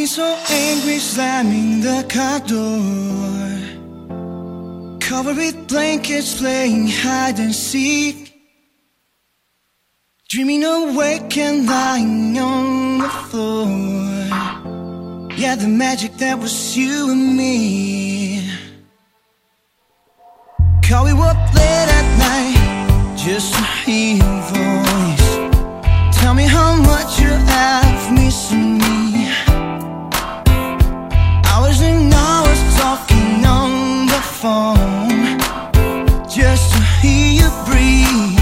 so angry, slamming the car door, covered with blankets, playing hide and seek, dreaming awake and lying on the floor. Yeah, the magic that was you and me. Call you up late at night just to hear your voice. Tell me how much you have missing me. Hours and hours talking on the phone just to hear you breathe.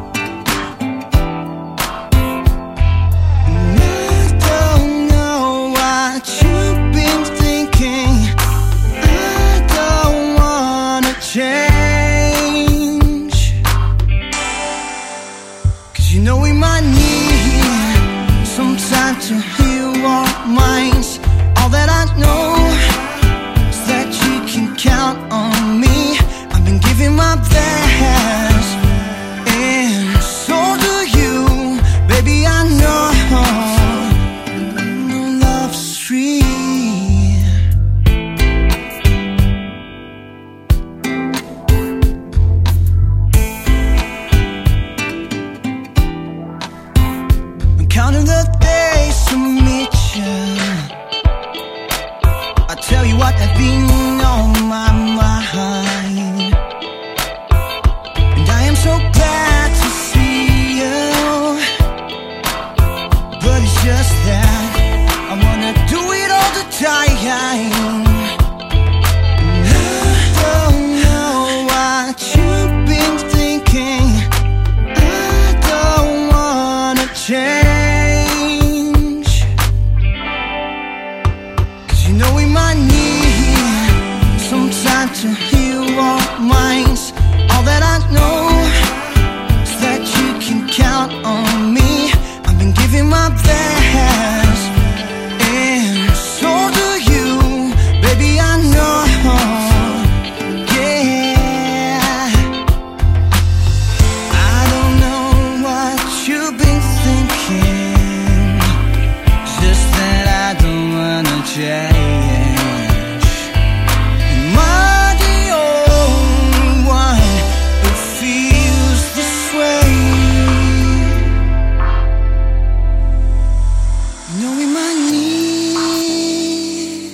And I don't know what you've been thinking. I don't wanna change, 'cause you know we might need some time to heal our minds. All that I know is that you can count on me. I've been giving my best, and so do you. Baby, I know no love's free. I'm counting the days to meet you. I tell you what has been on my mind, and I am so glad to see you. But it's just that I wanna do it all the time. And I don't know what you've been thinking. I don't wanna change, 'cause you know we might need some time to heal our minds. All that I know is that you can count on me. I've been giving my best, and so do you. Baby, I know, yeah. I don't know what you've been thinking, just that I don't wanna change. Am I the only one who feels this way? You know we might need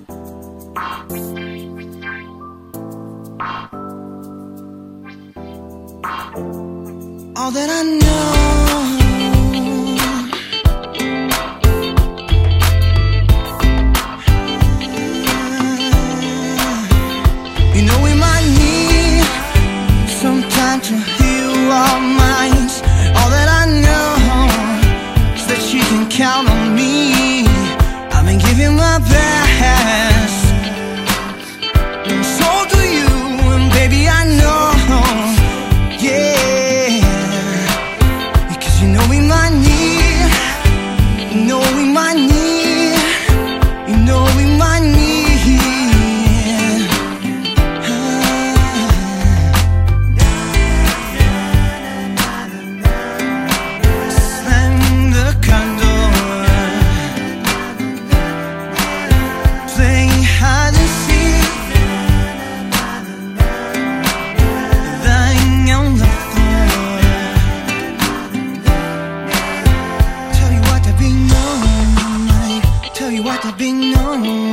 all that I know. You know we might need some time to heal our minds. All that I know is that you can count on me. I've been giving my best, and so do you. And baby, I know, yeah, because you know we might need, you know we might need, you know we might need. Slam the condo, playing hide and seek, lying on the floor. Tell you what I've been on, tell you what I've been on.